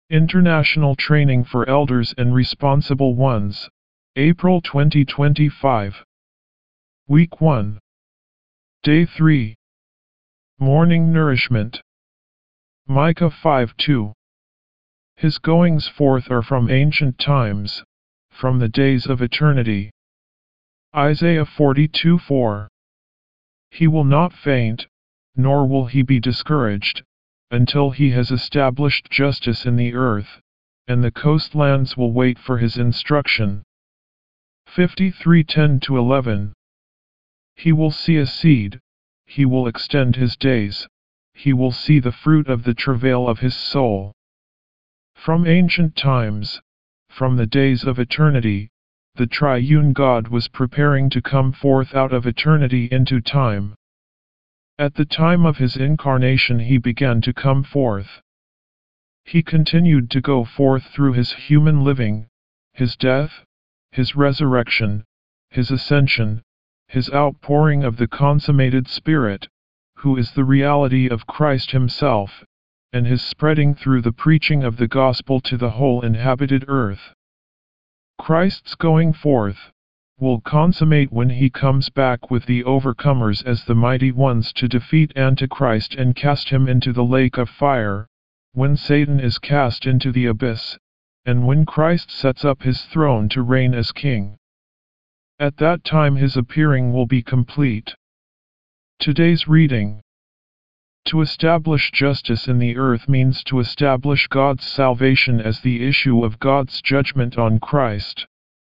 International Training for Elders and Responsible Ones, April 2025. Week 1. Day 3. Morning Nourishment. Micah 5:2. His goings forth are from ancient times, from the days of eternity. Isaiah 42:4. He will not faint, nor will he be discouraged, until he has established justice in the earth, and the coastlands will wait for his instruction. 53:10-11. He will see a seed, he will extend his days, he will see the fruit of the travail of his soul. From ancient times, from the days of eternity, the triune God was preparing to come forth out of eternity into time. At the time of his incarnation he began to come forth. He continued to go forth through his human living, his death, his resurrection, his ascension, his outpouring of the consummated Spirit, who is the reality of Christ himself, and his spreading through the preaching of the gospel to the whole inhabited earth. Christ's going forth will consummate when he comes back with the overcomers as the mighty ones to defeat Antichrist and cast him into the lake of fire, when Satan is cast into the abyss, and when Christ sets up his throne to reign as king. At that time his appearing will be complete. Today's reading. To establish justice in the earth means to establish God's salvation as the issue of God's judgment on Christ.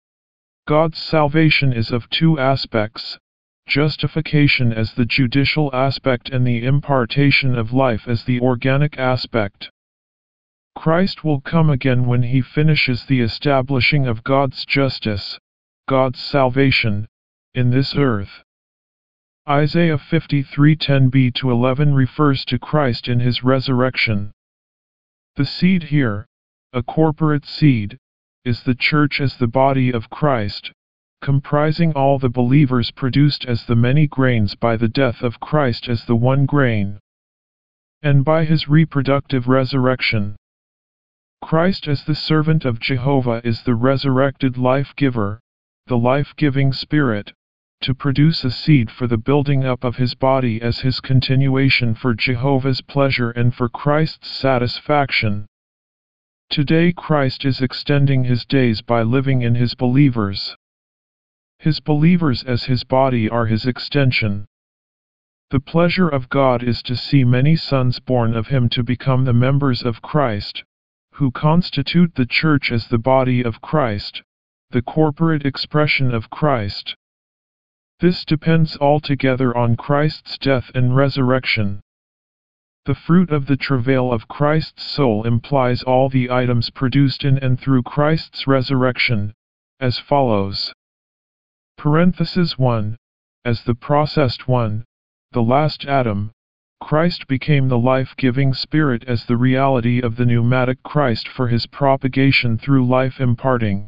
God's salvation is of two aspects: justification as the judicial aspect and the impartation of life as the organic aspect. Christ will come again when he finishes the establishing of God's justice, God's salvation, in this earth. Isaiah 53:10b-11 refers to Christ in his resurrection. The seed here, a corporate seed, is the church as the body of Christ, comprising all the believers produced as the many grains by the death of Christ as the one grain, and by his reproductive resurrection. Christ as the servant of Jehovah is the resurrected life-giver, the life-giving Spirit, to produce a seed for the building up of his body as his continuation for Jehovah's pleasure and for Christ's satisfaction. Today Christ is extending his days by living in his believers. His believers as his body are his extension. The pleasure of God is to see many sons born of him to become the members of Christ, who constitute the church as the body of Christ, the corporate expression of Christ. This depends altogether on Christ's death and resurrection. The fruit of the travail of Christ's soul implies all the items produced in and through Christ's resurrection, as follows. 1. As the processed one, the last Adam, Christ became the life-giving Spirit as the reality of the pneumatic Christ for his propagation through life imparting.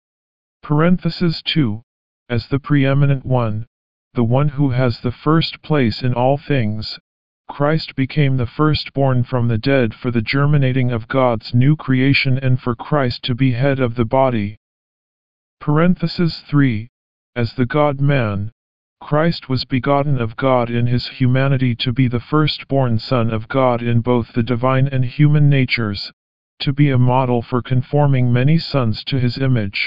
2. As the preeminent one, the one who has the first place in all things, Christ became the firstborn from the dead for the germinating of God's new creation and for Christ to be head of the body. 3. As the God-man, Christ was begotten of God in his humanity to be the firstborn Son of God in both the divine and human natures, to be a model for conforming many sons to his image.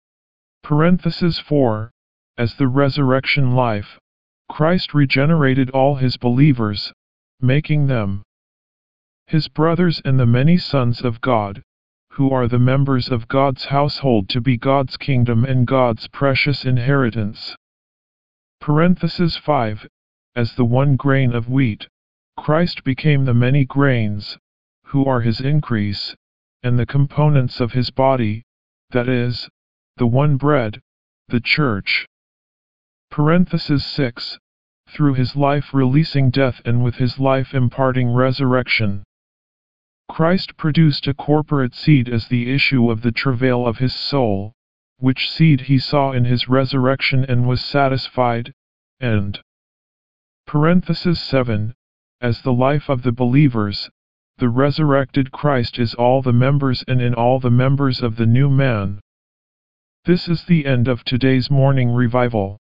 4. As the resurrection life, Christ regenerated all his believers, making them his brothers and the many sons of God, who are the members of God's household to be God's kingdom and God's precious inheritance. 5. As the one grain of wheat, Christ became the many grains, who are his increase, and the components of his body, that is, the one bread, the church. 6. Through his life releasing death and with his life imparting resurrection, Christ produced a corporate seed as the issue of the travail of his soul, which seed he saw in his resurrection and was satisfied, and 7. As the life of the believers, The resurrected Christ is all the members and in all the members of the new man. This is the end of today's morning revival.